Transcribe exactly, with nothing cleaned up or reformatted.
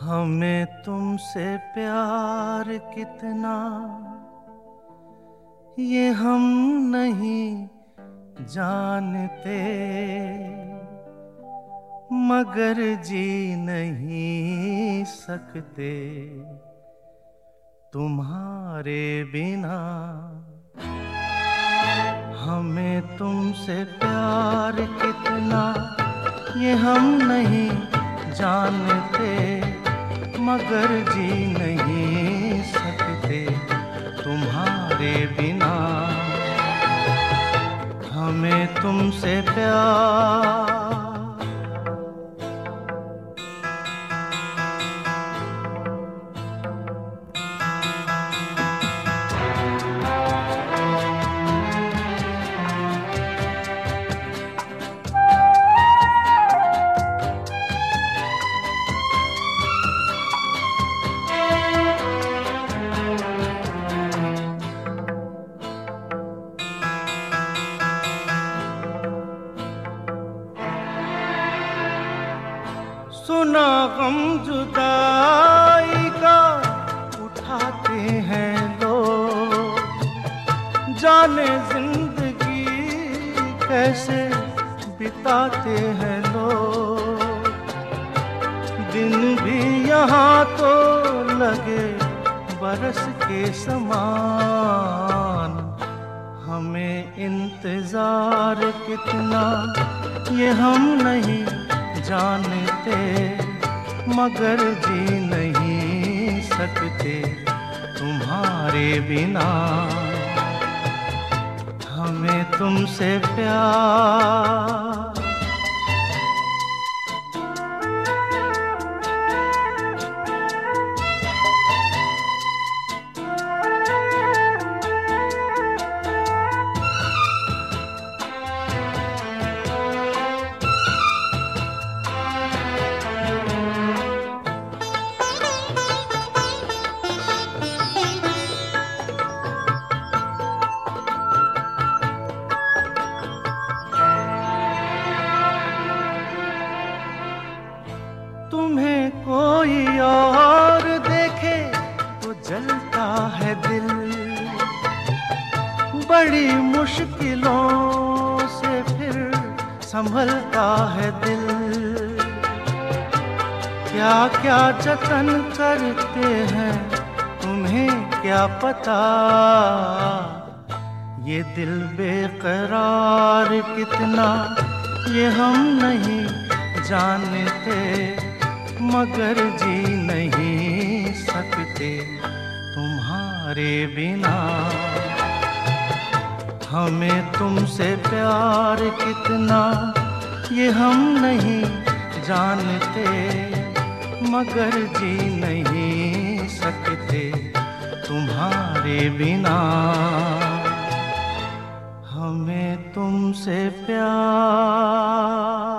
हमें तुमसे प्यार कितना ये हम नहीं जानते, मगर जी नहीं सकते तुम्हारे बिना। हमें तुमसे प्यार कितना ये हम नहीं जानते, मगर जी नहीं सकते तुम्हारे बिना। हमें तुमसे प्यार सुना गम जुदाई का उठाते हैं लोग, जाने जिंदगी कैसे बिताते हैं लोग। दिन भी यहाँ तो लगे बरस के समान, हमें इंतजार कितना ये हम नहीं जानते, मगर जी नहीं सकते तुम्हारे बिना। हमें तुमसे प्यार तुम्हें कोई और देखे तो जलता है दिल, बड़ी मुश्किलों से फिर संभलता है दिल। क्या क्या जतन करते हैं तुम्हें क्या पता, ये दिल बेकरार कितना ये हम नहीं जानते, मगर जी नहीं सकते तुम्हारे बिना। हमें तुमसे प्यार कितना ये हम नहीं जानते, मगर जी नहीं सकते तुम्हारे बिना। हमें तुमसे प्यार